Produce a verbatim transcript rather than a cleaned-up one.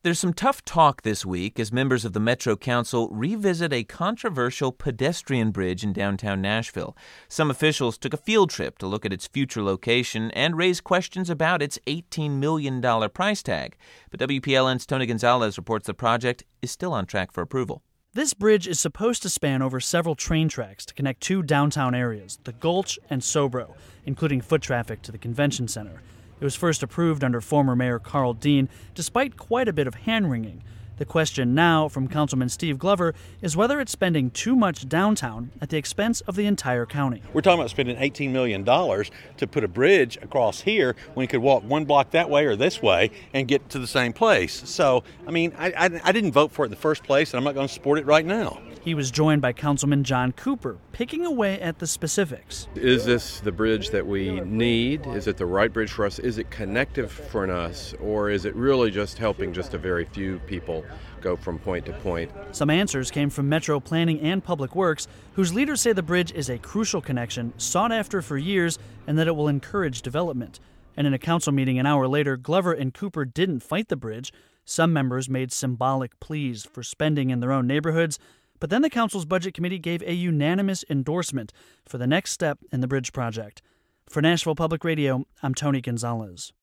There's some tough talk this week as members of the Metro Council revisit a controversial pedestrian bridge in downtown Nashville. Some officials took a field trip to look at its future location and raise questions about its eighteen million dollars price tag. But W P L N's Tony Gonzalez reports the project is still on track for approval. This bridge is supposed to span over several train tracks to connect two downtown areas, the Gulch and Sobro, including foot traffic to the convention center. It was first approved under former Mayor Carl Dean, despite quite a bit of hand-wringing. The question now from Councilman Steve Glover is whether it's spending too much downtown at the expense of the entire county. We're talking about spending eighteen million dollars to put a bridge across here when you could walk one block that way or this way and get to the same place. So, I mean, I, I, I didn't vote for it in the first place, and I'm not going to support it right now. He was joined by Councilman John Cooper, picking away at the specifics. Is this the bridge that we need? Is it the right bridge for us? Is it connective for us? Or is it really just helping just a very few people go from point to point? Some answers came from Metro Planning and Public Works, whose leaders say the bridge is a crucial connection, sought after for years, and that it will encourage development. And in a council meeting an hour later, Glover and Cooper didn't fight the bridge. Some members made symbolic pleas for spending in their own neighborhoods. But then the council's budget committee gave a unanimous endorsement for the next step in the bridge project. For Nashville Public Radio, I'm Tony Gonzalez.